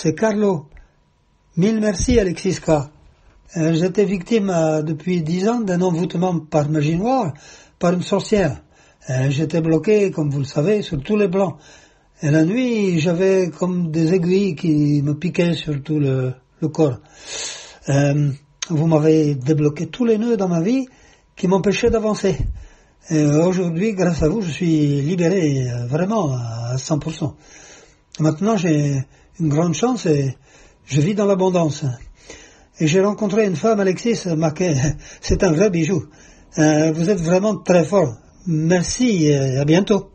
c'est Carlo. Mille merci, Alexis K. J'étais victime depuis 10 ans d'un envoûtement par magie noire, par une sorcière. J'étais bloqué, comme vous le savez, sur tous les plans. Et la nuit, j'avais comme des aiguilles qui me piquaient sur tout le corps. Vous m'avez débloqué tous les nœuds dans ma vie qui m'empêchaient d'avancer. Et aujourd'hui, grâce à vous, je suis libéré vraiment à 100%. Maintenant, j'ai une grande chance et je vis dans l'abondance. Et j'ai rencontré une femme, Alexis, c'est un vrai bijou. Vous êtes vraiment très fort. Merci et à bientôt.